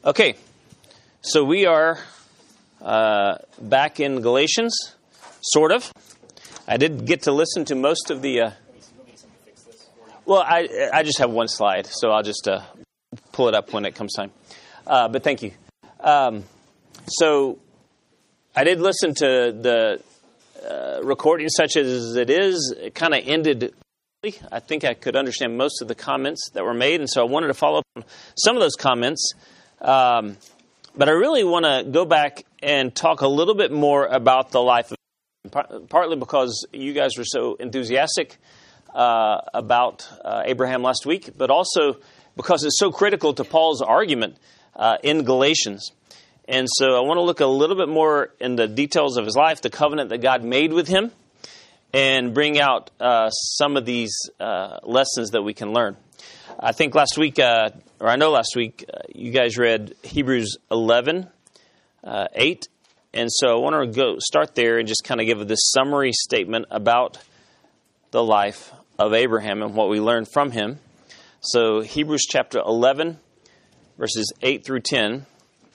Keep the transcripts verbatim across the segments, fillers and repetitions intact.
Okay, so we are uh, back in Galatians, sort of. I did get to listen to most of the... Uh, well, I I just have one slide, so I'll just uh, pull it up when it comes time. Uh, but thank you. Um, so I did listen to the uh, recording, such as it is. It kind of ended... I think I could understand most of the comments that were made, and so I wanted to follow up on some of those comments. Um, but I really want to go back and talk a little bit more about the life of Abraham, partly because you guys were so enthusiastic uh, about uh, Abraham last week, but also because it's so critical to Paul's argument uh, in Galatians. And so I want to look a little bit more in the details of his life, the covenant that God made with him, and bring out uh, some of these uh, lessons that we can learn. I think last week, uh, or I know last week, uh, you guys read Hebrews eleven, uh, eight. And so I want to go start there and just kind of give this summary statement about the life of Abraham and what we learned from him. So Hebrews chapter eleven, verses eight through ten,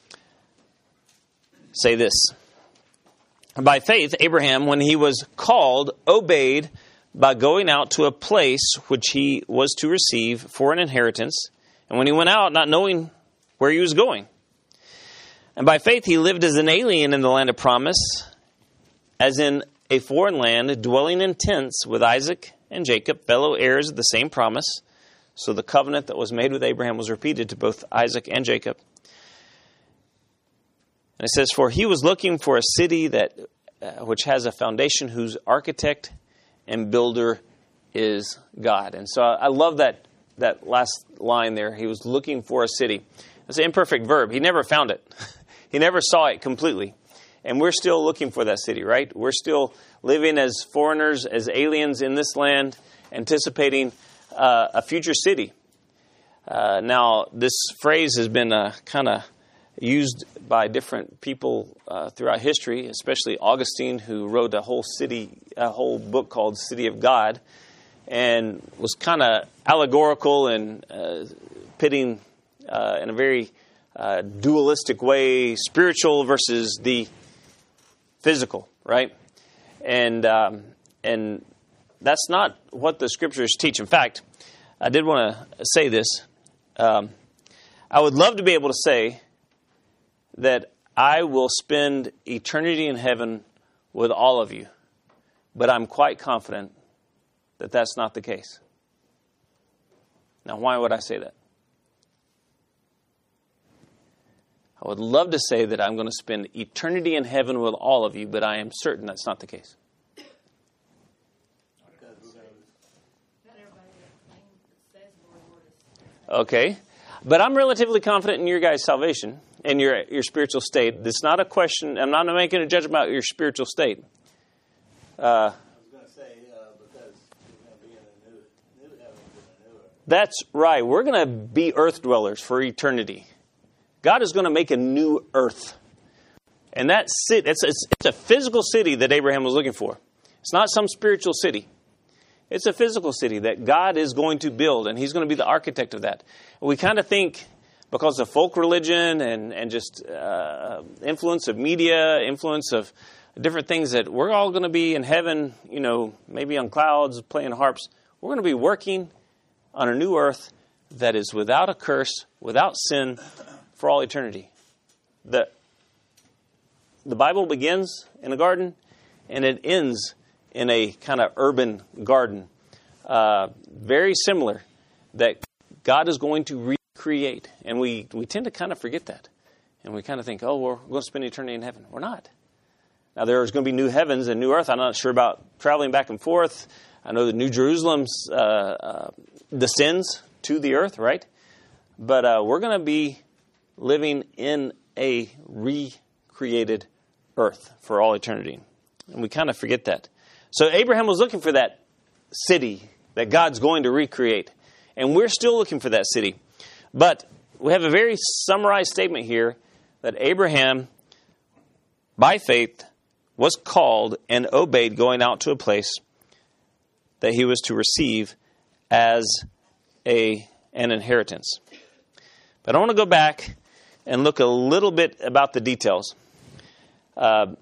say this. By faith, Abraham, when he was called, obeyed by going out to a place which he was to receive for an inheritance. And when he went out, not knowing where he was going. And by faith, he lived as an alien in the land of promise, as in a foreign land, dwelling in tents with Isaac and Jacob, fellow heirs of the same promise. So the covenant that was made with Abraham was repeated to both Isaac and Jacob. And it says, for he was looking for a city that uh, which has a foundation, whose architect and builder is God. And so I, I love that that last line there. He was looking for a city. It's an imperfect verb. He never found it. He never saw it completely. And we're still looking for that city, right? We're still living as foreigners, as aliens in this land, anticipating uh, a future city. Uh, now, this phrase has been uh, kind of used by different people uh, throughout history, especially Augustine, who wrote a whole city, a whole book called City of God, and was kind of allegorical and uh, pitting uh, in a very uh, dualistic way, spiritual versus the physical, right? And um, and that's not what the scriptures teach. In fact, I did want to say this. Um, I would love to be able to say that I will spend eternity in heaven with all of you. But I'm quite confident that that's not the case. Now, why would I say that? I would love to say that I'm going to spend eternity in heaven with all of you, but I am certain that's not the case. Okay. But I'm relatively confident in your guys' salvation. And your your spiritual state. It's not a question. I'm not making a judgment about your spiritual state. Uh, I was going to say uh, because we're going to be in a new, new heaven and a new earth. That's right. We're going to be earth dwellers for eternity. God is going to make a new earth, and that city. It's, it's it's a physical city that Abraham was looking for. It's not some spiritual city. It's a physical city that God is going to build, and He's going to be the architect of that. We kind of think, because of folk religion and, and just uh, influence of media, influence of different things, that we're all going to be in heaven, you know, maybe on clouds, playing harps. We're going to be working on a new earth that is without a curse, without sin, for all eternity. The, the Bible begins in a garden, and it ends in a kind of urban garden. Uh, very similar, that God is going to re- create. And we, we tend to kind of forget that. And we kind of think, oh, we're going to spend eternity in heaven. We're not. Now, there's going to be new heavens and new earth. I'm not sure about traveling back and forth. I know the New Jerusalem uh, uh, descends to the earth, right? But uh, we're going to be living in a recreated earth for all eternity. And we kind of forget that. So Abraham was looking for that city that God's going to recreate. And we're still looking for that city. But we have a very summarized statement here that Abraham, by faith, was called and obeyed going out to a place that he was to receive as a an inheritance. But I want to go back and look a little bit about the details. Uh,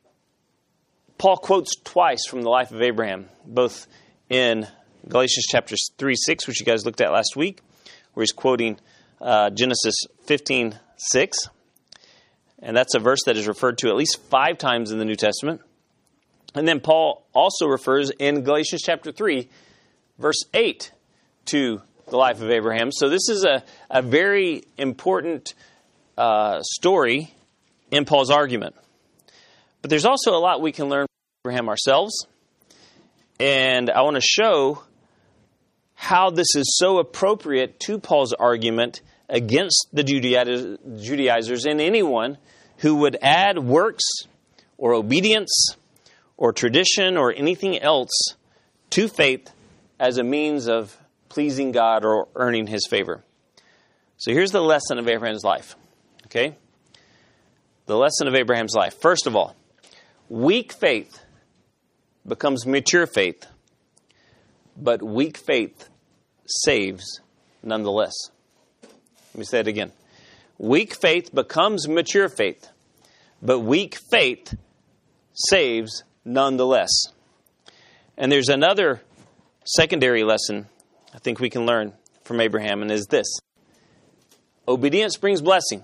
Paul quotes twice from the life of Abraham, both in Galatians chapter three, six, which you guys looked at last week, where he's quoting uh, Genesis fifteen, six. And that's a verse that is referred to at least five times in the New Testament. And then Paul also refers in Galatians chapter three, verse eight, to the life of Abraham. So this is a, a very important uh, story in Paul's argument. But there's also a lot we can learn from Abraham ourselves. And I want to show how this is so appropriate to Paul's argument against the Judaizers and anyone who would add works or obedience or tradition or anything else to faith as a means of pleasing God or earning His favor. So here's the lesson of Abraham's life. Okay? The lesson of Abraham's life. First of all, weak faith becomes mature faith, but weak faith saves nonetheless. Let me say it again. Weak faith becomes mature faith, but weak faith saves nonetheless. And there's another secondary lesson I think we can learn from Abraham, and is this. Obedience brings blessing,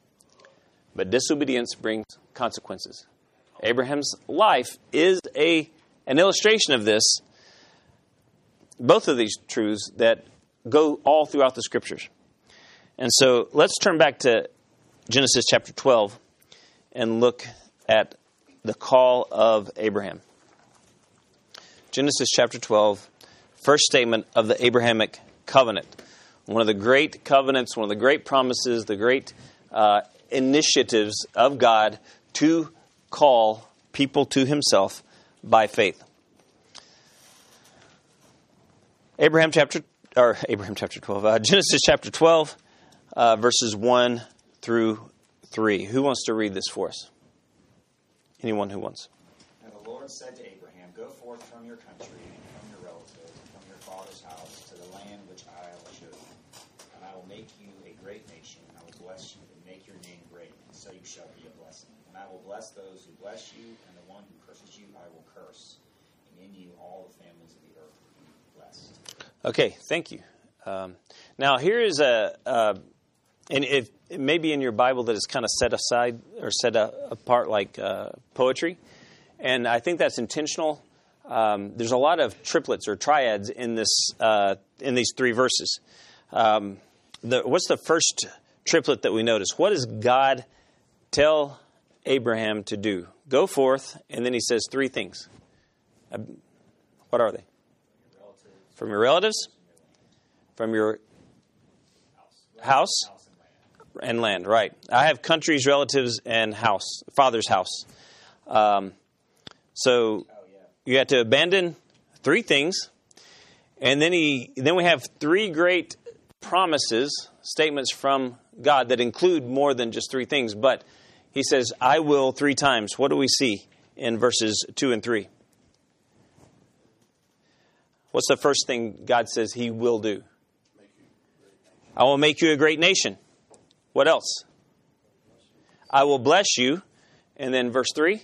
but disobedience brings consequences. Abraham's life is a an illustration of this, both of these truths that go all throughout the Scriptures. And so let's turn back to Genesis chapter twelve and look at the call of Abraham. Genesis chapter twelve, first statement of the Abrahamic covenant. One of the great covenants, one of the great promises, the great uh, initiatives of God to call people to Himself by faith. Abraham chapter, or Abraham chapter twelve, uh, Genesis chapter twelve, uh, verses one through three. Who wants to read this for us? Anyone who wants. And the Lord said to Abraham, "Go forth from your country and from your relatives and from your father's house to the land which I will show you. And I will make you a great nation. I will bless you and make your name great, and so you shall be a blessing. And I will bless those who bless you, and the one who curses you I will curse. And in you all the families of the earth will be blessed." Okay, thank you. Um, now here is a, uh, and if it may be in your Bible that is kind of set aside or set a, apart like uh, poetry, and I think that's intentional. Um, there's a lot of triplets or triads in this uh, in these three verses. Um, the, what's the first triplet that we notice? What does God tell Abraham to do? Go forth, and then He says three things. Uh, what are they? From your relatives, from your house, and land, right. I have countries, relatives, and house, father's house. Um, so you have to abandon three things, and then he, then we have three great promises, statements from God that include more than just three things. But He says, "I will" three times. What do we see in verses two and three? What's the first thing God says He will do? I will make you a great nation. What else? I will bless you. And then verse three.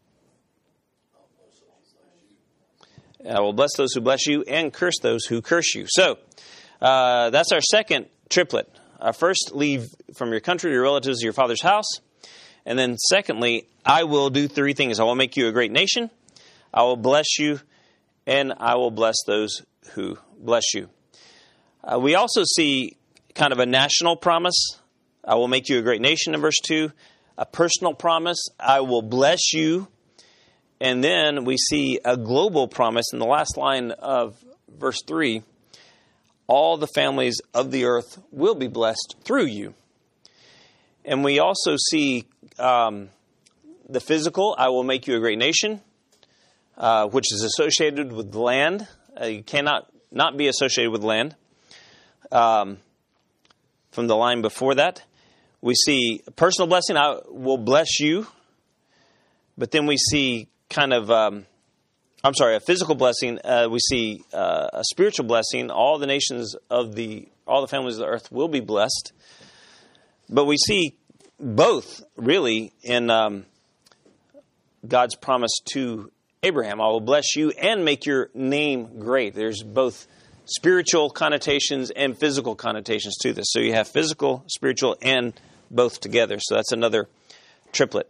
I will bless those who bless you and curse those who curse you. So uh, that's our second triplet. Uh, first, leave from your country, your relatives, your father's house. And then secondly, I will do three things. I will make you a great nation. I will bless you. And I will bless those who bless you. Uh, we also see kind of a national promise. I will make you a great nation in verse two. A personal promise. I will bless you. And then we see a global promise in the last line of verse three. All the families of the earth will be blessed through you. And we also see um, the physical. I will make you a great nation. Uh, which is associated with land. Uh, you cannot not be associated with land. Um, from the line before that, we see a personal blessing. I will bless you. But then we see kind of, um, I'm sorry, a physical blessing. Uh, we see uh, a spiritual blessing. All the nations of the, all the families of the earth will be blessed. But we see both, really, in um, God's promise to Abraham. I will bless you and make your name great. There's both spiritual connotations and physical connotations to this. So you have physical, spiritual, and both together. So that's another triplet.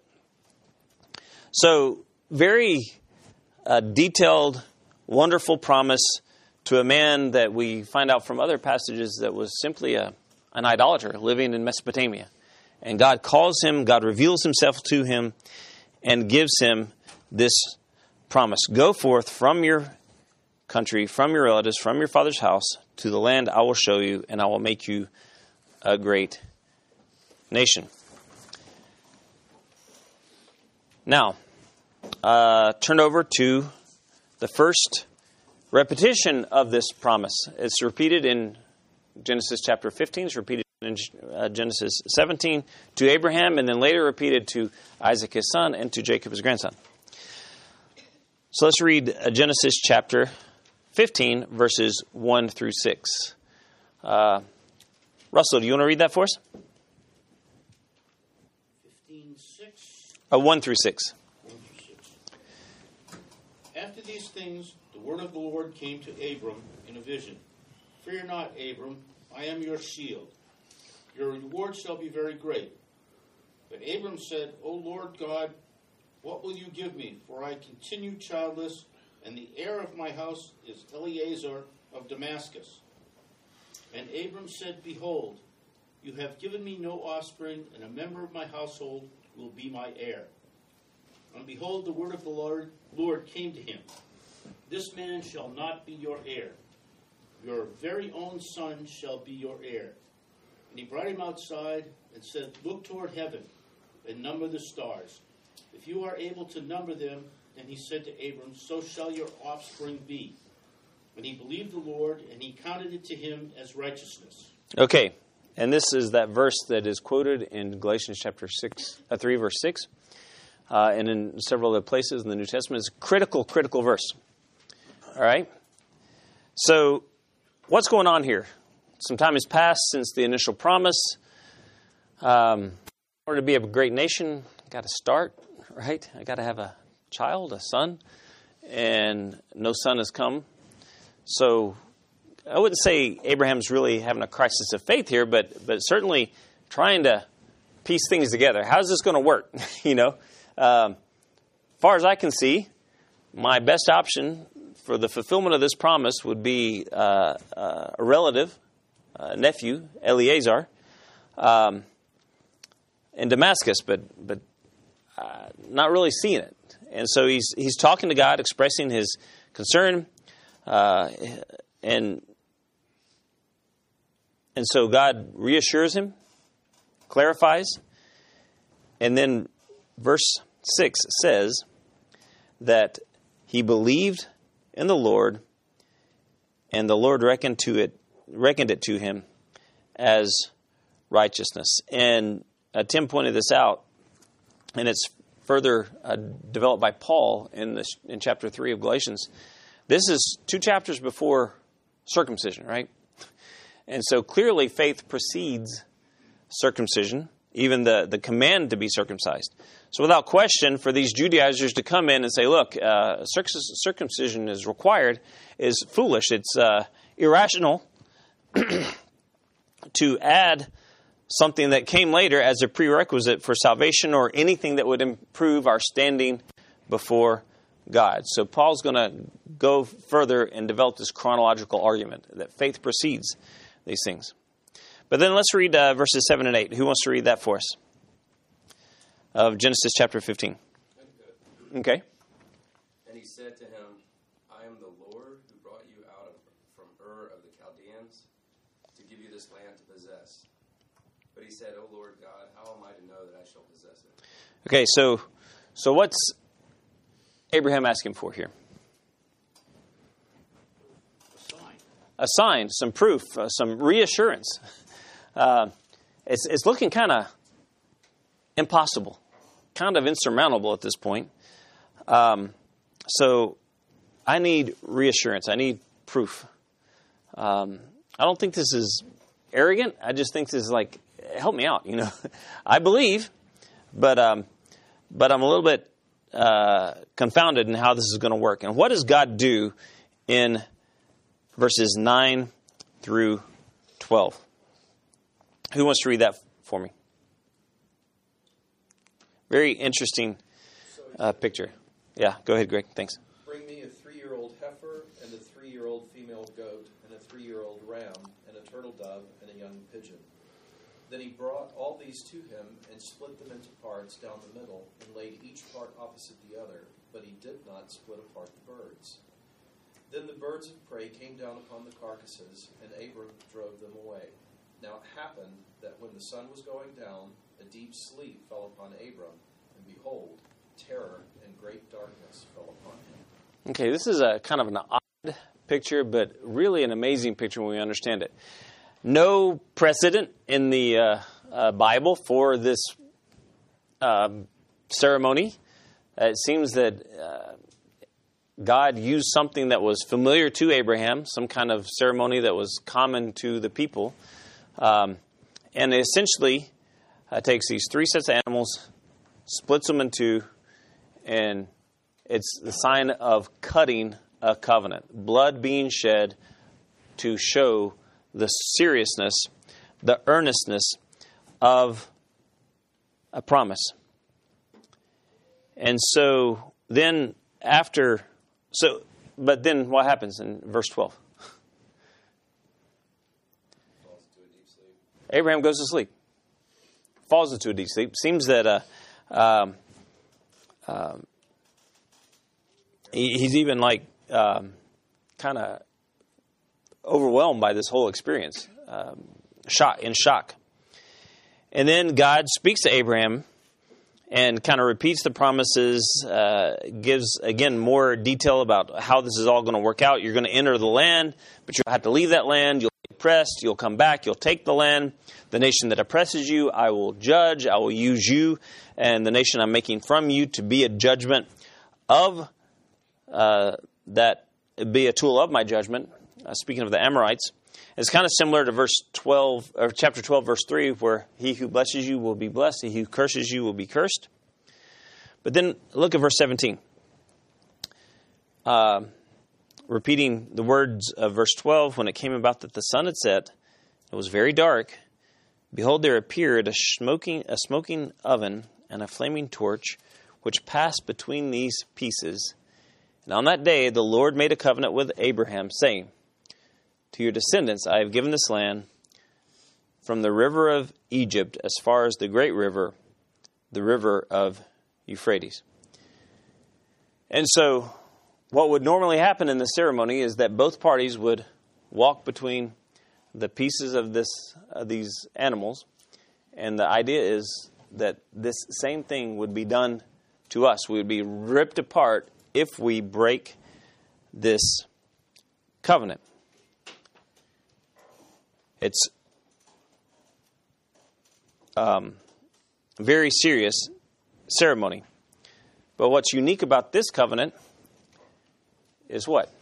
So very uh, detailed, wonderful promise to a man that we find out from other passages that was simply a, an idolater living in Mesopotamia. And God calls him, God reveals himself to him, and gives him this promise. Go forth from your country, from your relatives, from your father's house, to the land I will show you, and I will make you a great nation. Now, uh, turn over to the first repetition of this promise. It's repeated in Genesis chapter fifteen. It's repeated in uh, Genesis seventeen to Abraham, and then later repeated to Isaac his son and to Jacob his grandson. So let's read uh, Genesis chapter fifteen, verses one through six. Uh, Russell, do you want to read that for us? fifteen six. Uh, one through six. one through six. After these things, the word of the Lord came to Abram in a vision. Fear not, Abram, I am your shield. Your reward shall be very great. But Abram said, O Lord God, what will you give me? For I continue childless, and the heir of my house is Eliezer of Damascus. And Abram said, Behold, you have given me no offspring, and a member of my household will be my heir. And behold, the word of the Lord, Lord came to him. This man shall not be your heir. Your very own son shall be your heir. And he brought him outside and said, Look toward heaven and number the stars. If you are able to number them, then he said to Abram, so shall your offspring be. And he believed the Lord, and he counted it to him as righteousness. Okay, and this is that verse that is quoted in Galatians chapter six, uh, three, verse six, uh, and in several other places in the New Testament. It's a critical, critical verse. All right? So, what's going on here? Some time has passed since the initial promise. Um, in order to be a great nation, I've got to start, right? I got to have a child, a son, and no son has come. So I wouldn't say Abraham's really having a crisis of faith here, but but certainly trying to piece things together. How's this going to work? you know, um, far as I can see, my best option for the fulfillment of this promise would be uh, uh, a relative, a nephew, Eliezer, um, in Damascus, but but uh, not really seeing it. And so he's he's talking to God, expressing his concern, uh, and and so God reassures him, clarifies, and then verse six says that he believed in the Lord, and the Lord reckoned to it reckoned it to him as righteousness. And uh, Tim pointed this out, and it's further uh, developed by Paul in this in chapter three of Galatians. This is two chapters before circumcision, right? And so clearly faith precedes circumcision, even the, the command to be circumcised. So without question, for these Judaizers to come in and say, look, uh, circumcision is required, is foolish. It's uh, irrational to add something that came later as a prerequisite for salvation or anything that would improve our standing before God. So Paul's going to go further and develop this chronological argument that faith precedes these things. But then let's read uh, verses seven and eight. Who wants to read that for us? Of Genesis chapter fifteen. Okay. And he said to him, I am the Lord who brought you out of, from Ur of the Chaldeans to give you this land to possess. But he said, O Lord God, how am I to know that I shall possess it? Okay, so so what's Abraham asking for here? A sign. A sign, some proof, uh, some reassurance. Uh, it's, it's looking kind of impossible, kind of insurmountable at this point. Um, so I need reassurance. I need proof. Um, I don't think this is arrogant. I just think this is like help me out. You know, I believe, but um, but I'm a little bit uh, confounded in how this is going to work. And what does God do in verses nine through twelve? Who wants to read that for me? Very interesting uh, picture. Yeah, go ahead, Greg. Thanks. Bring me a three-year-old heifer and a three-year-old female goat and a three-year-old ram and a turtle dove and a young pigeon. Then he brought all these to him and split them into parts down the middle and laid each part opposite the other, but he did not split apart the birds. Then the birds of prey came down upon the carcasses, and Abram drove them away. Now it happened that when the sun was going down, a deep sleep fell upon Abram, and behold, terror and great darkness fell upon him. Okay, this is a kind of an odd picture, but really an amazing picture when we understand it. No precedent in the uh, uh, Bible for this uh, ceremony. Uh, it seems that uh, God used something that was familiar to Abraham, some kind of ceremony that was common to the people, um, and essentially uh, takes these three sets of animals, splits them in two, and it's the sign of cutting a covenant, blood being shed to show the seriousness, the earnestness of a promise. And so then after, so, but then what happens in verse twelve? Falls into a deep sleep. Abraham goes to sleep. Falls into a deep sleep. Seems that uh, um, um, he, he's even like um, kind of overwhelmed by this whole experience, um, shock in shock. And then God speaks to Abraham and kind of repeats the promises, uh, gives, again, more detail about how this is all going to work out. You're going to enter the land, but you'll have to leave that land. You'll be oppressed. You'll come back. You'll take the land. The nation that oppresses you, I will judge. I will use you and the nation I'm making from you to be a judgment of, uh, that be a tool of my judgment. Uh, speaking of the Amorites, it's kind of similar to verse twelve, or chapter twelve, verse three, where he who blesses you will be blessed, he who curses you will be cursed. But then look at verse seventeen. Uh, repeating the words of verse twelve, when it came about that the sun had set, it was very dark. Behold, there appeared a smoking, a smoking oven and a flaming torch, which passed between these pieces. And on that day the Lord made a covenant with Abraham, saying, to your descendants I have given this land, from the river of Egypt as far as the great river, the river of Euphrates. And so what would normally happen in the ceremony is that both parties would walk between the pieces of this of these animals, and the idea is that this same thing would be done to us. We would be ripped apart if we break this covenant. It's um, a very serious ceremony. But what's unique about this covenant is what?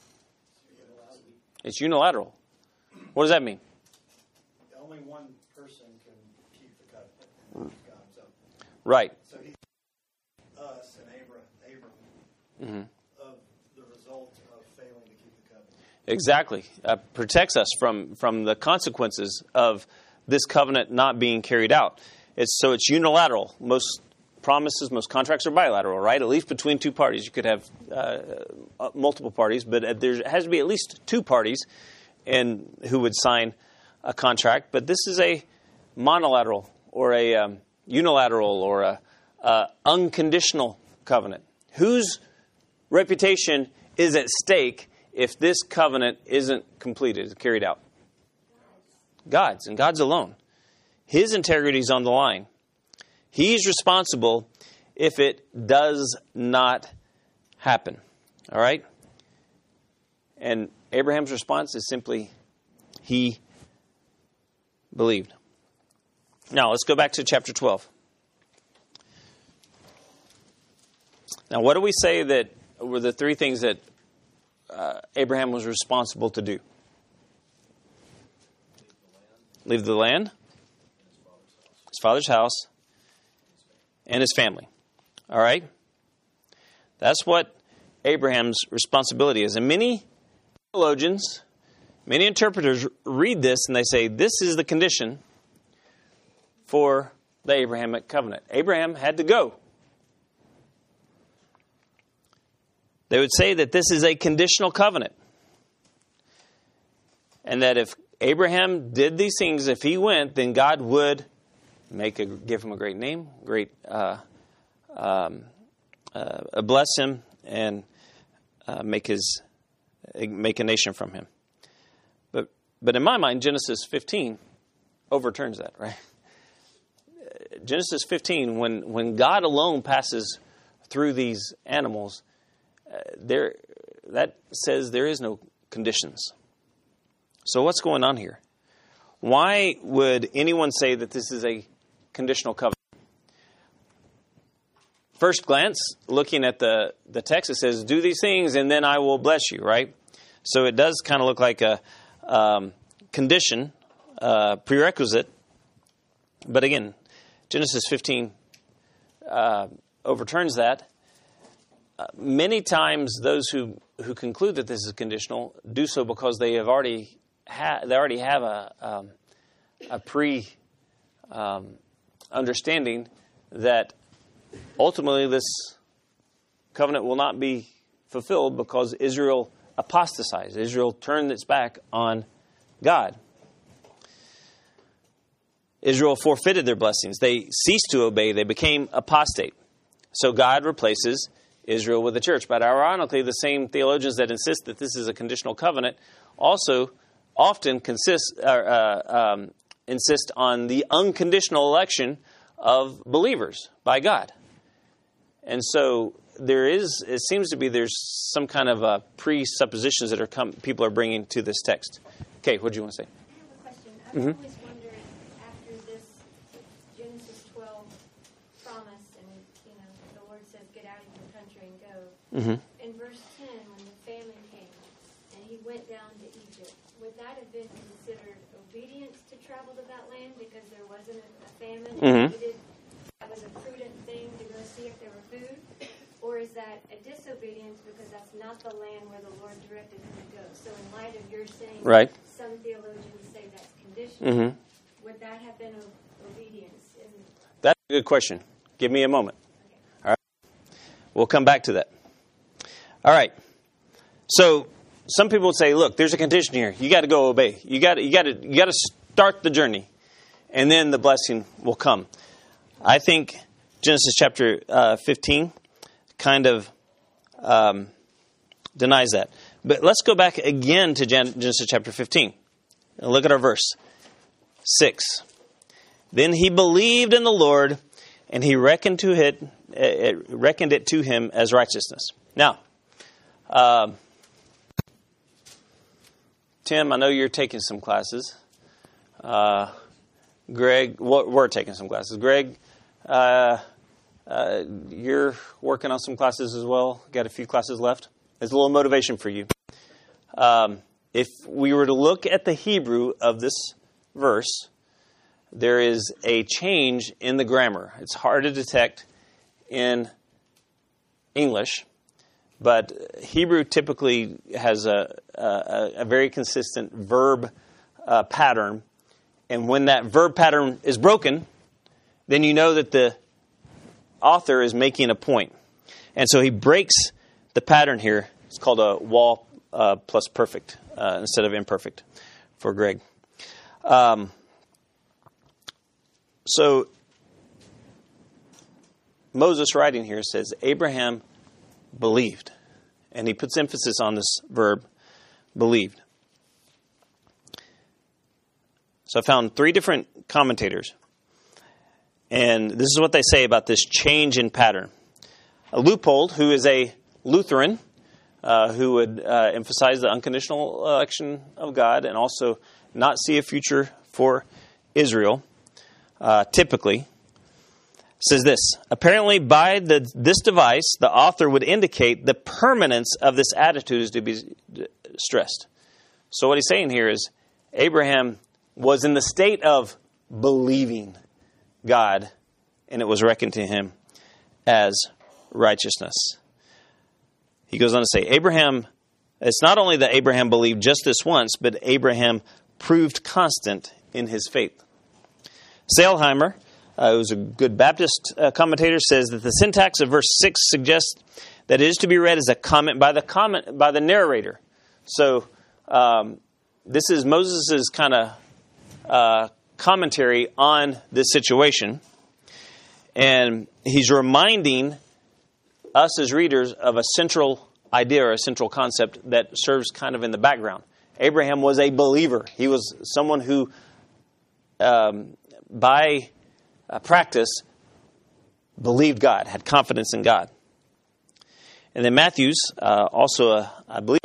It's unilateral. What does that mean? Only one person can keep the covenant. God, so. Right. So he, us and Abram, Abram Mm-hmm. of the result of failing to keep the covenant. Exactly. Uh, protects us from, from the consequences of this covenant not being carried out. It's so it's unilateral. Most promises, most contracts are bilateral, right? At least between two parties. You could have uh, uh, multiple parties, but there has to be at least two parties and who would sign a contract. But this is a monolateral or a um, unilateral or a uh, unconditional covenant. Whose reputation is at stake if this covenant isn't completed, carried out? God's, and God's alone. His integrity is on the line. He's responsible if it does not happen. All right? And Abraham's response is simply, he believed. Now, let's go back to chapter twelve. Now, what do we say that were the three things that uh, Abraham was responsible to do? Leave the land. his father's house, and his family. All right? That's what Abraham's responsibility is. And many theologians, many interpreters read this and they say this is the condition for the Abrahamic covenant. Abraham had to go. They would say that this is a conditional covenant. And that if Abraham did these things, if he went, then God would make a, give him a great name, great, uh, um, uh, bless him, and uh, make his make a nation from him. But but in my mind, Genesis fifteen overturns that, right? Genesis fifteen, when when God alone passes through these animals, uh, there that says there is no conditions. So what's going on here? Why would anyone say that this is a conditional covenant? First glance, looking at the, the text, it says, do these things and then I will bless you, right? So it does kind of look like a um, condition, uh, prerequisite. But again, Genesis fifteen uh, overturns that. Uh, many times those who, who conclude that this is conditional do so because they have already ha- they already have a, um, a pre um, understanding that ultimately this covenant will not be fulfilled because Israel apostatized. Israel turned its back on God. Israel forfeited their blessings. They ceased to obey. They became apostate. So God replaces Israel with the church. But ironically, the same theologians that insist that this is a conditional covenant also often consist, uh, uh, um, insist on the unconditional election of believers by God. And so there is, it seems to be there's some kind of uh, presuppositions that are come, people are bringing to this text. Okay, what do you want to say? I have a question. I was Mm-hmm. always wondering, after this Genesis twelve promise, and you know, the Lord says, "Get out of your country and go." Mm-hmm. In verse ten, when the famine came, and he went down to Egypt, would that have been considered obedience to travel to that land because there wasn't a, a famine? And Mm-hmm. he did, that was a prudent thing to go see if there were food, or is that a disobedience because that's not the land where the Lord directed him to go? So, in light of your saying, Right. some theologians say that's conditional. Mm-hmm. Would that have been o- obedience? In, That's a good question. Give me a moment. okay. All right. We'll come back to that. All right. So some people would say, look, there's a condition here. You got to go obey. You got to, you got to, you got to start the journey, and then the blessing will come. I think Genesis chapter uh, fifteen kind of um, denies that. But let's go back again to Gen- Genesis chapter fifteen. And look at our verse six. Then he believed in the Lord, and he reckoned to it, it reckoned it to him as righteousness. Now, um, Tim, I know you're taking some classes. Uh, Greg, we're taking some classes. Greg, uh, uh, you're working on some classes as well. Got a few classes left. There's a little motivation for you. Um, if we were to look at the Hebrew of this verse, there is a change in the grammar. It's hard to detect in English, but Hebrew typically has a, a, a very consistent verb uh, pattern. And when that verb pattern is broken, then you know that the author is making a point. And so he breaks the pattern here. It's called a wall uh, plus perfect uh, instead of imperfect for Greg. Um, so Moses writing here says, Abraham believed. And he puts emphasis on this verb, believed. So I found three different commentators. And this is what they say about this change in pattern. A Leupold, who is a Lutheran, uh, who would uh, emphasize the unconditional election of God and also not see a future for Israel, uh, typically, says this. Apparently, by the, this device, the author would indicate the permanence of this attitude is to be stressed. So what he's saying here is Abraham was in the state of believing God, and it was reckoned to him as righteousness. He goes on to say, Abraham, it's not only that Abraham believed just this once, but Abraham proved constant in his faith. Sailheimer, uh, who's a good Baptist uh, commentator, says that the syntax of verse six suggests that it is to be read as a comment by the comment by the narrator. So um, this is Moses' kind of uh, commentary on this situation. And he's reminding us as readers of a central idea or a central concept that serves kind of in the background. Abraham was a believer. He was someone who, um, by uh, practice, believed God, had confidence in God. And then Matthew's, uh, also, a, I believe,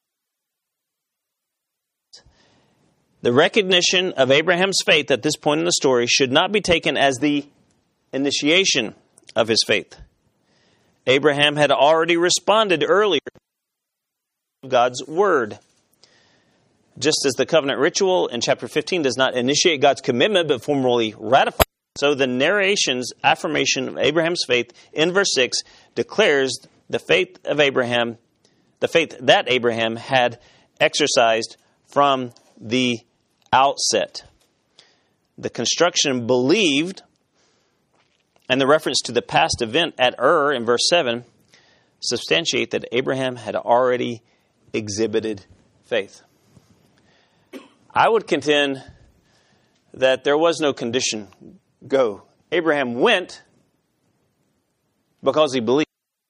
the recognition of Abraham's faith at this point in the story should not be taken as the initiation of his faith. Abraham had already responded earlier to God's word. Just as the covenant ritual in chapter fifteen does not initiate God's commitment but formally ratifies it, so the narration's affirmation of Abraham's faith in verse six declares the faith of Abraham, the faith that Abraham had exercised from the outset. The construction believed and the reference to the past event at Ur in verse seven substantiate that Abraham had already exhibited faith. I would contend that there was no condition, go. Abraham went because he believed.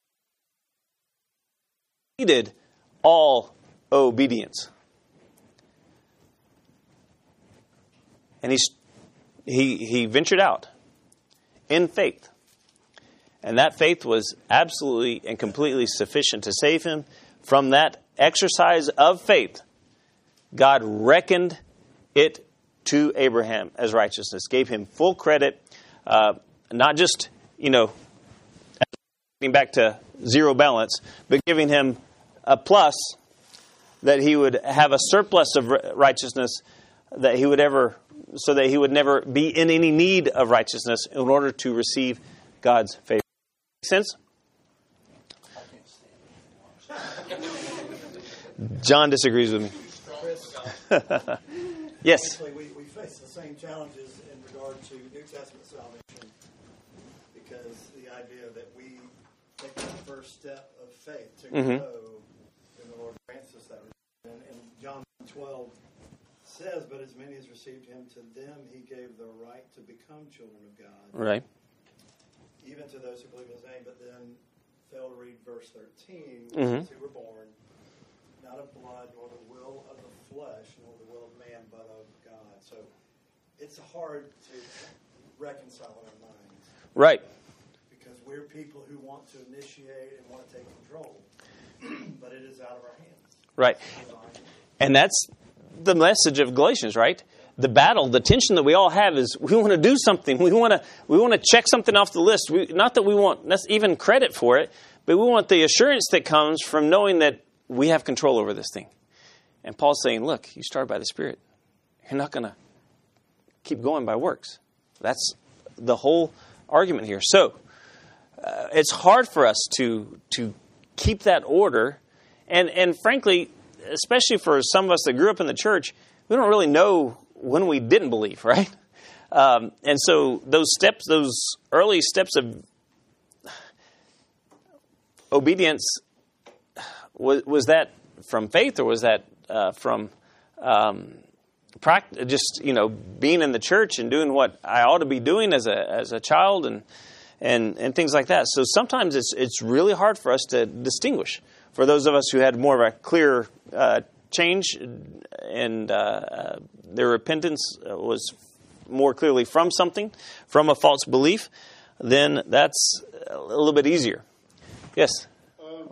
He needed all obedience. And he, he, he ventured out in faith. And that faith was absolutely and completely sufficient to save him. From that exercise of faith, God reckoned it to Abraham as righteousness, gave him full credit, uh, not just, you know, getting back to zero balance, but giving him a plus that he would have a surplus of righteousness that he would ever, so that he would never be in any need of righteousness in order to receive God's favor. Make sense? John disagrees with me. Yes. Actually, we, we face the same challenges in regard to New Testament salvation because the idea that we take the first step of faith to Mm-hmm. grow, and the Lord grants us that. And, and John twelve says, "But as many as received him, to them he gave the right to become children of God." Right. Even to those who believe in his name, but then fail to read verse thirteen, Mm-hmm. who were born, not of blood, nor the will of the flesh, nor the will of man, but of God. So it's hard to reconcile in our minds. Right. Because we're people who want to initiate and want to take control, but it is out of our hands. Right. And that's the message of Galatians, right? The battle, the tension that we all have is we want to do something. We want to we want to check something off the list. We, not that we want even credit for it, but we want the assurance that comes from knowing that we have control over this thing. And Paul's saying, look, you start by the Spirit. You're not going to keep going by works. That's the whole argument here. So uh, it's hard for us to to keep that order. And and frankly, especially for some of us that grew up in the church, we don't really know when we didn't believe, right? Um, and so those steps, those early steps of obedience, was, was that from faith or was that uh, from um, pract- just, you know, being in the church and doing what I ought to be doing as a as a child and and and things like that? So sometimes it's it's really hard for us to distinguish. For those of us who had more of a clear uh, change and uh, their repentance was more clearly from something, from a false belief, then that's a little bit easier. Yes? Um,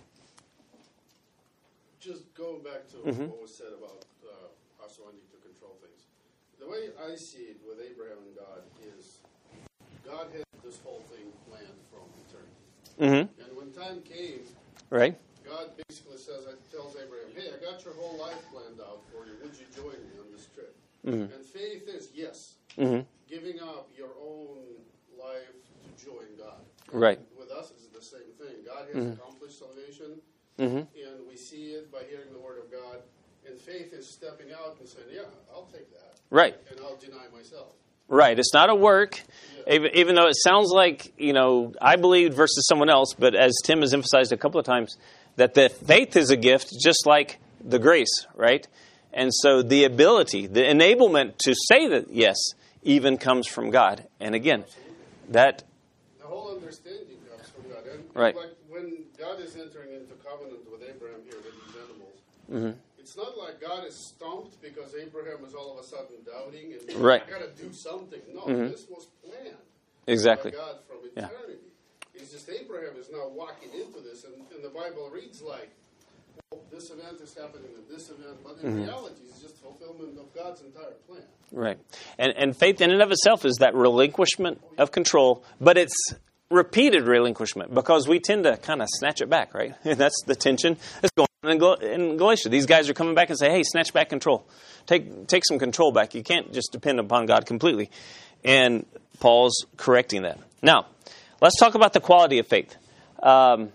just going back to Mm-hmm. what was said about uh, us wanting to control things. The way I see it with Abraham and God is God had this whole thing planned from eternity. Mm-hmm. And when time came, Right? God basically says, tells Abraham, hey, I got your whole life planned out for you. Would you join me on this trip? Mm-hmm. And faith is yes. Mm-hmm. giving up your own life to join God. Right. With us, it's the same thing. God has Mm-hmm. accomplished salvation, Mm-hmm. and we see it by hearing the word of God. And faith is stepping out and saying, yeah, I'll take that. Right. And I'll deny myself. Right. It's not a work, even, even though it sounds like, you know, I believed versus someone else. But as Tim has emphasized a couple of times, that the faith is a gift, just like the grace, right? And so the ability, the enablement to say that yes, even comes from God. And again, that... The whole understanding comes from God. And Right. like when God is entering into covenant with Abraham here with these animals, Mm-hmm. it's not like God is stumped because Abraham is all of a sudden doubting and Right. I got to do something. No, Mhm. this was planned Exactly. by God from Yeah. eternity. It's just Abraham is now walking into this, and, and the Bible reads like, well, this event is happening and this event, but in Mhm. reality, it's just fulfillment of God's entire plan. Right. And and faith in and of itself is that relinquishment of control, but it's repeated relinquishment because we tend to kind of snatch it back, right? And that's the tension that's going on in, Gal- in Galatia. These guys are coming back and say, hey, snatch back control. Take take some control back. You can't just depend upon God completely. And Paul's correcting that. Now, let's talk about the quality of faith. Um,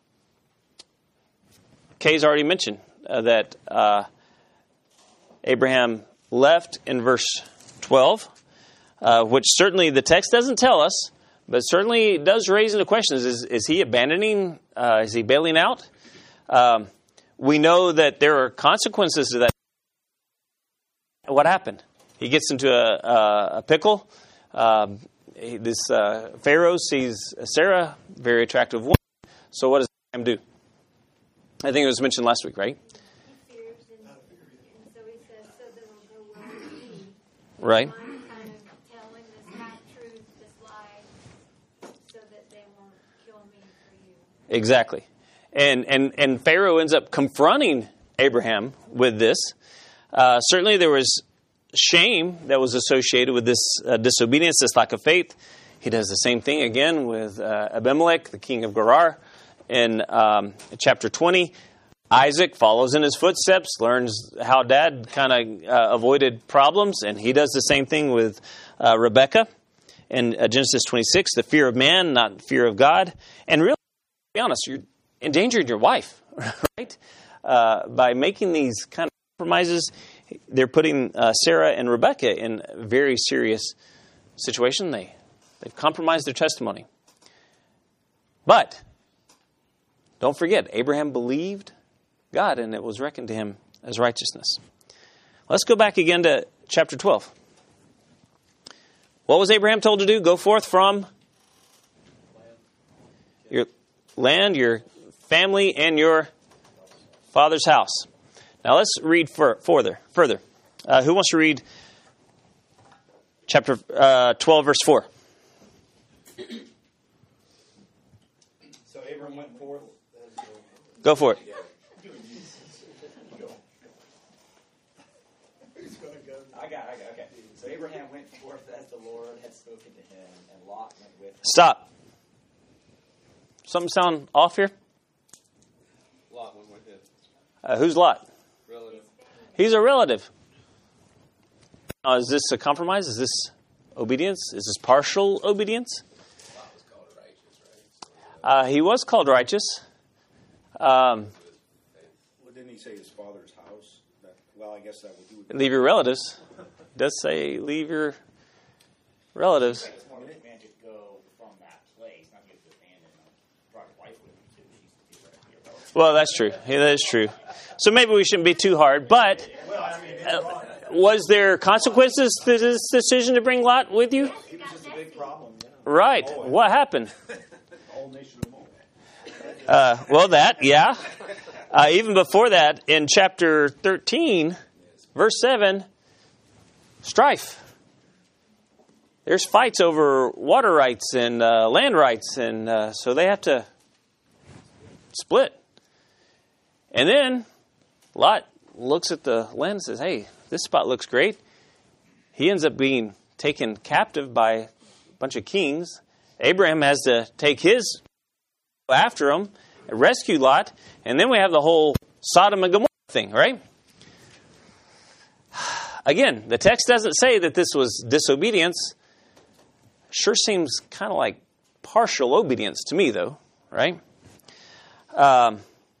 Kay's already mentioned uh, that uh, Abraham left in verse twelve, uh, which certainly the text doesn't tell us, but certainly does raise into questions. Is, is he abandoning? Uh, is he bailing out? Um, we know that there are consequences to that. What happened? He gets into a, a, a pickle. Um, he, this uh, Pharaoh sees Sarah, very attractive woman. So what does Abraham do? I think it was mentioned last week, right? He fears, and, and so he says, so that it'll go well with me. Right. I'm kind of telling this half-truth, this lie, so that they won't kill me for you. Exactly. And and and Pharaoh ends up confronting Abraham with this. Uh, certainly there was shame that was associated with this uh, disobedience, this lack of faith. He does the same thing again with uh, Abimelech, the king of Gerar. In um, chapter twenty, Isaac follows in his footsteps, learns how dad kind of uh, avoided problems, and he does the same thing with uh, Rebekah. In uh, Genesis twenty-six, the fear of man, not fear of God. And really, to be honest, you're endangering your wife, right? Uh, by making these kind of compromises, they're putting uh, Sarah and Rebekah in a very serious situation. They, they've compromised their testimony. But don't forget, Abraham believed God, and it was reckoned to him as righteousness. Let's go back again to chapter twelve. What was Abraham told to do? Go forth from your land, your family, and your father's house. Now let's read for, further. Further, uh, who wants to read chapter uh, twelve, verse four? So Abram went forth. Go for it. I got it, I got it, okay. So Abraham went forth as the Lord had spoken to him, and Lot went with him. Stop. Something sound off here? Lot went with him. Uh, who's Lot? Relative. He's a relative. Uh, is this a compromise? Is this obedience? Is this partial obedience? Lot was called righteous, right? Uh, he was called righteous. Um, Well, didn't he say his father's house? That, well, I guess that would do. leave your relatives. It does say leave your relatives. It's more romantic to go from that place, not get to abandon a brought a wife with him too. She's to be your relative. Well, that's true. Yeah, that is true. So maybe we shouldn't be too hard. But uh, was there consequences to this decision to bring Lot with you? He was just a big problem. Yeah. Right. What happened? The whole nation of Moab. Uh, well, that, yeah. Uh, even before that, in chapter thirteen, verse seven, strife. There's fights over water rights and uh, land rights, and uh, so they have to split. And then Lot looks at the land and says, hey, this spot looks great. He ends up being taken captive by a bunch of kings. Abraham has to take his after him, rescue Lot, and then we have the whole Sodom and Gomorrah thing, right? Again, the text doesn't say that this was disobedience. Sure seems kind of like partial obedience to me, though, right? Um,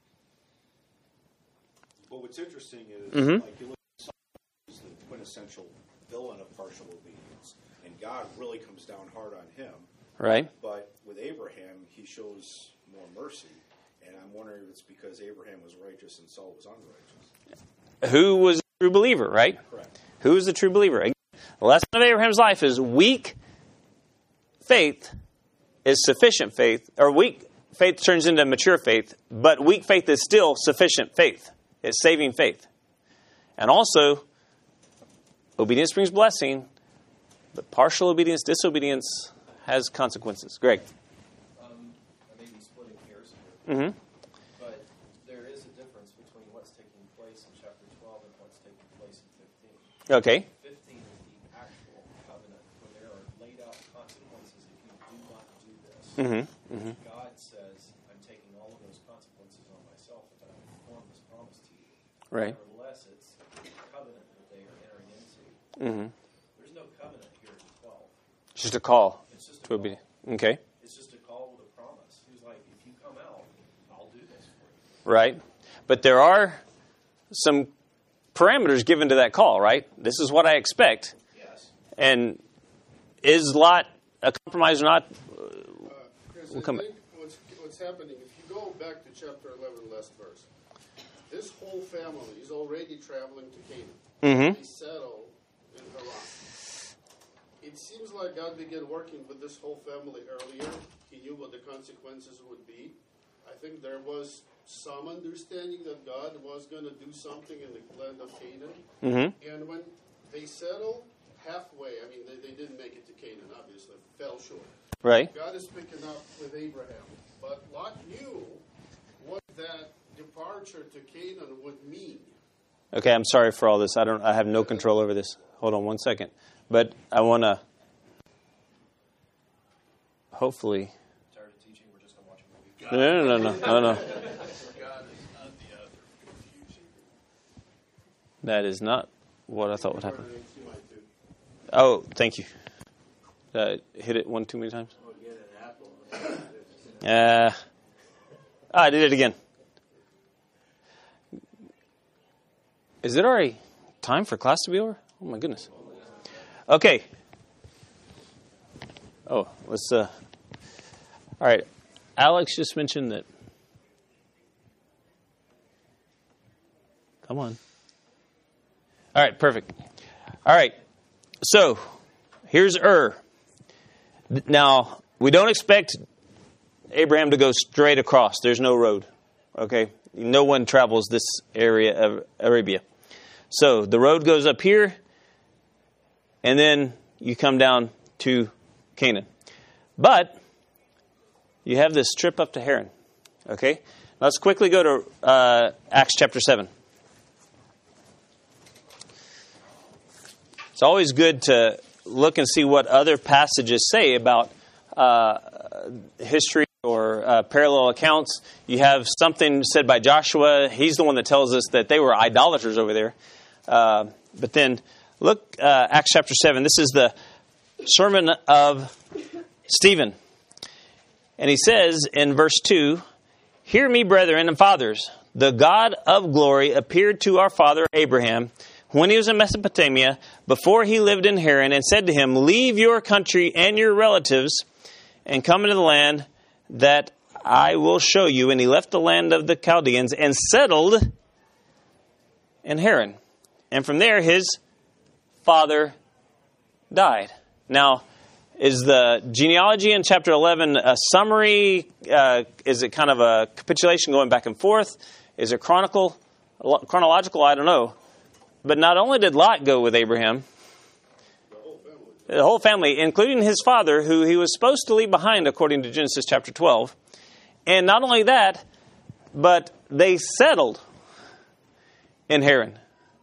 well, what's interesting is, mm-hmm. like, you look at Saul, who's the quintessential villain of partial obedience, and God really comes down hard on him. Right. But with Abraham, he shows more mercy, and I'm wondering if it's because Abraham was righteous and Saul was unrighteous. Who was a true believer, right? Correct. Who is the true believer? The lesson of Abraham's life is weak faith is sufficient faith, or weak faith turns into mature faith, but weak faith is still sufficient faith. It's saving faith. And also, obedience brings blessing, but partial obedience, disobedience has consequences. Greg. Um, I may be splitting hairs here, mm-hmm. but there is a difference between what's taking place in chapter twelve and what's taking place in fifteen. Okay. fifteen is the actual covenant where there are laid out consequences if you do not do this. Mm-hmm. Mm-hmm. God says, I'm taking all of those consequences on myself if I perform this promise to you. Right. Nevertheless, it's a covenant that they are entering into. Mm-hmm. There's no covenant here in twelve. It's just a call. It's just a to call. obedience. Okay. It's just a call with a promise. He's like, if you come out, I'll do this for you. Right. But there are some parameters given to that call, right? This is what I expect. Yes. And is Lot a compromise or not? Uh, Chris, We'll I come think what's, what's happening, if you go back to chapter eleven, last verse, this whole family is already traveling to Canaan. Mm-hmm. They settle in Haran. It seems like God began working with this whole family earlier. He knew what the consequences would be. I think there was some understanding that God was going to do something in the land of Canaan. Mm-hmm. And when they settled halfway, I mean, they, they didn't make it to Canaan, obviously, fell short. Right. God is picking up with Abraham. But Lot knew what that departure to Canaan would mean. Okay, I'm sorry for all this. I don't. I have no control over this. Hold on one second. But I want to hopefully. Tired of teaching? We're just going to watch a movie. No, no, no, no, no, no. That is not what I thought would happen. Oh, thank you. Uh, hit it one too many times. Uh, I did it again. Is it already time for class to be over? Oh my goodness. Okay. Oh, let's. Uh, all right. Alex just mentioned that. Come on. All right, perfect. All right. So, here's Ur. Now, we don't expect Abraham to go straight across. There's no road. Okay? No one travels this area of Arabia. So, the road goes up here, and then you come down to Canaan. But, you have this trip up to Haran. Okay? Let's quickly go to uh, Acts chapter seven. It's always good to look and see what other passages say about uh, history or uh, parallel accounts. You have something said by Joshua. He's the one that tells us that they were idolaters over there. Uh, but then look, uh, Acts chapter seven. This is the sermon of Stephen. And he says in verse two, "Hear me, brethren and fathers. The God of glory appeared to our father Abraham when he was in Mesopotamia, before he lived in Haran, and said to him, leave your country and your relatives and come into the land that I will show you. And he left the land of the Chaldeans and settled in Haran. And from there his father died." Now, is the genealogy in chapter eleven a summary? Uh, is it kind of a capitulation going back and forth? Is it chronicle, chronological? I don't know. But not only did Lot go with Abraham, The whole family. the whole family, including his father, who he was supposed to leave behind according to Genesis chapter twelve. And not only that, but they settled in Haran.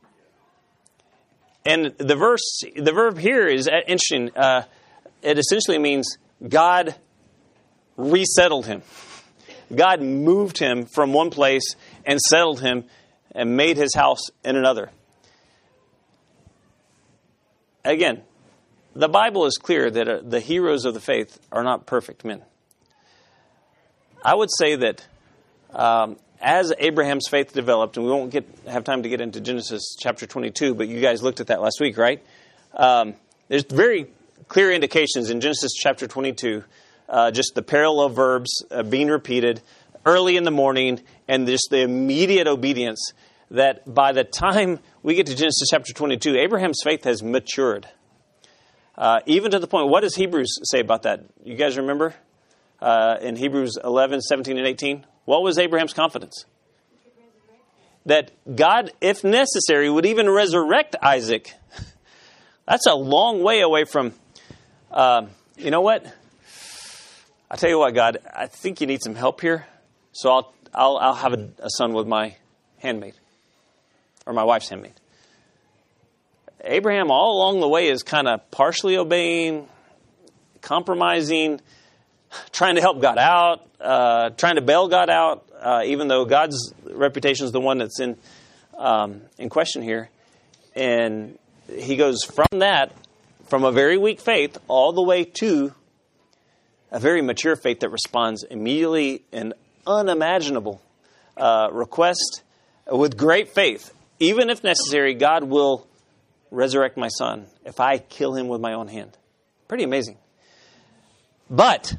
And the verse, the verb here is interesting. Uh, it essentially means God resettled him. God moved him from one place and settled him and made his house in another. Again, the Bible is clear that uh, the heroes of the faith are not perfect men. I would say that um, as Abraham's faith developed, and we won't get have time to get into Genesis chapter twenty-two, but you guys looked at that last week, right? Um, there's very clear indications in Genesis chapter twenty-two, uh, just the parallel verbs uh, being repeated early in the morning, and just the immediate obedience that by the time we get to Genesis chapter twenty-two, Abraham's faith has matured. Uh, even to the point, what does Hebrews say about that? You guys remember? Uh, in Hebrews eleven, seventeen, and eighteen, what was Abraham's confidence? That God, if necessary, would even resurrect Isaac. That's a long way away from, uh, you know what? I tell you what, God, I think you need some help here. So I'll I'll, I'll have a, a son with my handmaid, or my wife's handmaid. Abraham, all along the way, is kind of partially obeying, compromising, trying to help God out, uh, trying to bail God out, uh, even though God's reputation is the one that's in um, in question here. And he goes from that, from a very weak faith, all the way to a very mature faith that responds immediately and unimaginable uh, request with great faith. Even if necessary, God will resurrect my son if I kill him with my own hand. Pretty amazing. But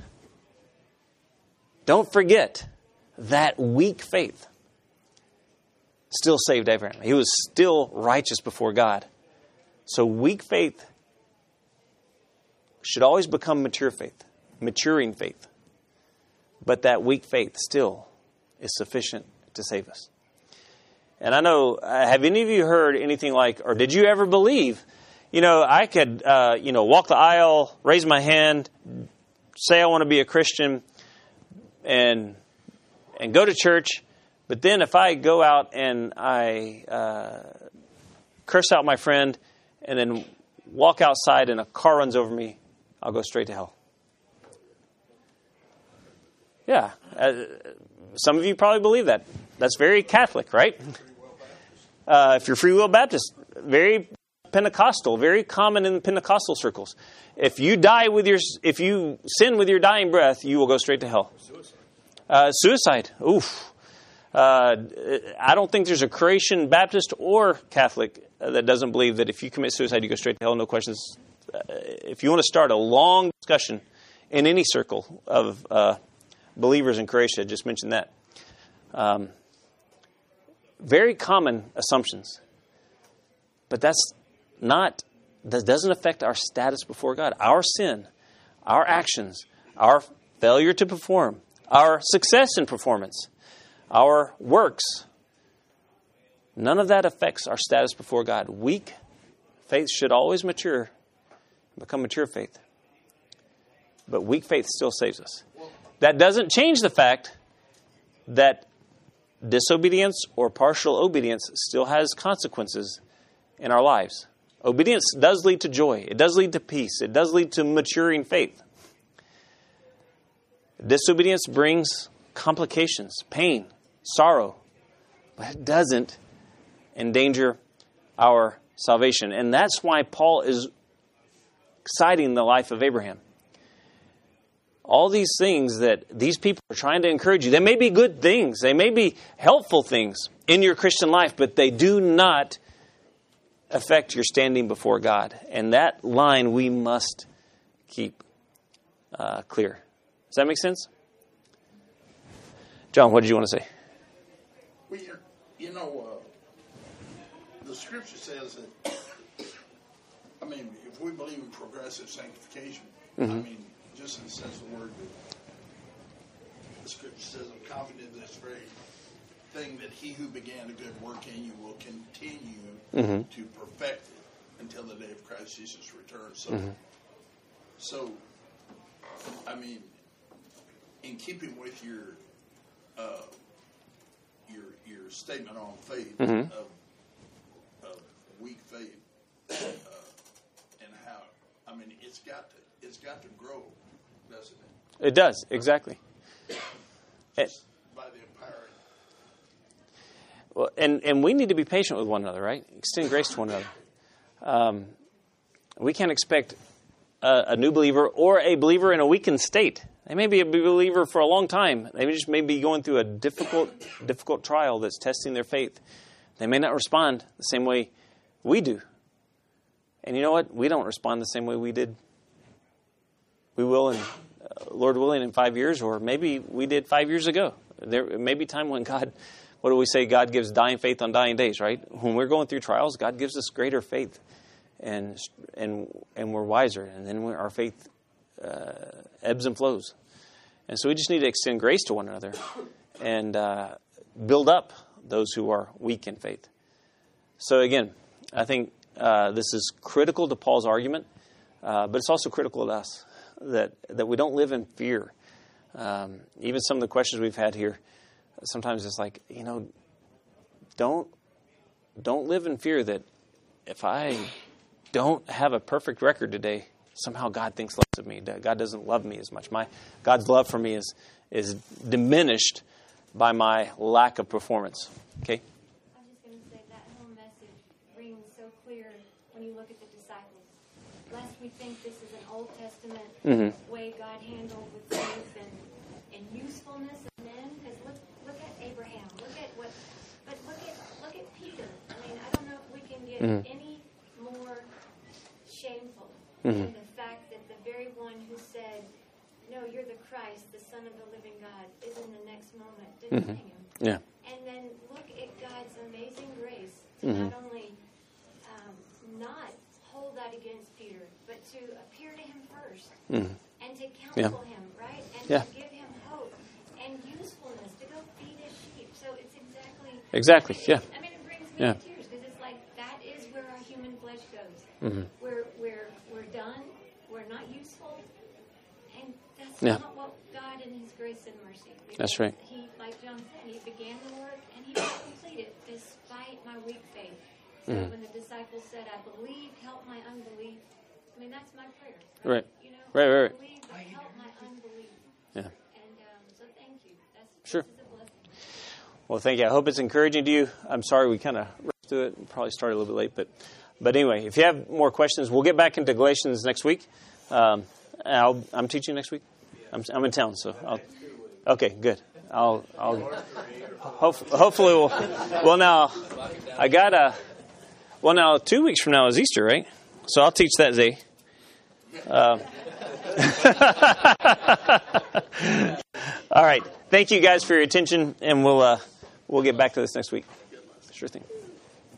don't forget that weak faith still saved Abraham. He was still righteous before God. So weak faith should always become mature faith, maturing faith. But that weak faith still is sufficient to save us. And I know, uh, have any of you heard anything like, or did you ever believe, you know, I could, uh, you know, walk the aisle, raise my hand, say I want to be a Christian, and and go to church, but then if I go out and I uh, curse out my friend and then walk outside and a car runs over me, I'll go straight to hell. Yeah. Uh, some of you probably believe that. That's very Catholic, right? Uh, if you're Free Will Baptist, very Pentecostal, very common in Pentecostal circles. If you die with your, if you sin with your dying breath, you will go straight to hell. Suicide. Uh, suicide. Oof. Uh, I don't think there's a Croatian Baptist or Catholic that doesn't believe that if you commit suicide, you go straight to hell. No questions. Uh, if you want to start a long discussion in any circle of uh, believers in Croatia, just mention that. Um, very common assumptions. But that's not, that doesn't affect our status before God. Our sin, our actions, our failure to perform, our success in performance, our works, none of that affects our status before God. Weak faith should always mature, become mature faith. But weak faith still saves us. That doesn't change the fact that disobedience or partial obedience still has consequences in our lives. Obedience does lead to joy. It does lead to peace. It does lead to maturing faith. Disobedience brings complications, pain, sorrow, but it doesn't endanger our salvation. And that's why Paul is citing the life of Abraham. All these things that these people are trying to encourage you, they may be good things, they may be helpful things in your Christian life, but they do not affect your standing before God. And that line we must keep uh, clear. Does that make sense? John, what did you want to say? Well, you, you know, uh, the Scripture says that, I mean, if we believe in progressive sanctification, mm-hmm. I mean, just in the sense of the word, the Scripture says, I'm confident in this very thing that he who began a good work in you will continue mm-hmm. to perfect it until the day of Christ Jesus' return. So, mm-hmm. so, I mean, in keeping with your uh, your your statement on faith mm-hmm. of, of weak faith, uh, and how, I mean, it's got to it's got to grow, doesn't it? It does, exactly. Just by the empowering. Well, and, and we need to be patient with one another, right? Extend grace to one another. Um, we can't expect a, a new believer or a believer in a weakened state. They may be a believer for a long time. They just may be going through a difficult, difficult trial that's testing their faith. They may not respond the same way we do. And you know what? We don't respond the same way we did. We will, in, uh, Lord willing, in five years, or maybe we did five years ago. There may be time when God, what do we say? God gives dying faith on dying days, right? When we're going through trials, God gives us greater faith, and and and we're wiser, and then we're, our faith uh, ebbs and flows. And so we just need to extend grace to one another and uh, build up those who are weak in faith. So again, I think uh, this is critical to Paul's argument, uh, but it's also critical to us that, that we don't live in fear. Um, even some of the questions we've had here, sometimes it's like, you know, don't don't live in fear that if I don't have a perfect record today, somehow God thinks less of me. God doesn't love me as much. My God's love for me is is diminished by my lack of performance. Okay? I was just going to say that whole message rings so clear when you look at the disciples. Lest we think this is an Old Testament Mm-hmm. way God handled with faith and, and usefulness of men. Because look, look at Abraham. Look at what, but look at look at Peter. I mean, I don't know if we can get Mhm. any more shameful Mhm. than the fact that the very one who said, "No, you're the Christ, the Son of the living God," is in the next moment denying Mhm. him. Yeah. And then look at God's amazing grace to Mhm. not only um, not hold that against Peter, but to appear to him first Mhm. and to counsel Yeah. him, right? And Yeah. to give him hope and usefulness to go feed his sheep. So it's exactly... Exactly, yeah. I mean, it brings me Yeah. to tears because it's like that is where our human flesh goes. Mhm. We're, we're, we're done. We're not useful. And that's Yeah. not what God in his grace and mercy. That's because right. He, like John said, he began the work and he will complete it despite my weak faith. So Mhm. when the disciples said, "I believe, help my unbelief," I mean, that's my prayer. Right. You know, Right, right, right. I believe, but help my unbelief. Yeah. And um, so thank you. That's, Sure. This is a blessing. Well, thank you. I hope it's encouraging to you. I'm sorry we kind of rushed through it. Probably started a little bit late, but but anyway, if you have more questions, we'll get back into Galatians next week. Um, I'll, I'm teaching next week. I'm, I'm in town, so I'll. Okay, good. I'll. I'll. Hope, hopefully, we'll. Well, now I got a. Well, now two weeks from now is Easter, right? So I'll teach that day. Um, all right. Thank you guys for your attention, and we'll uh, we'll get back to this next week. Sure thing.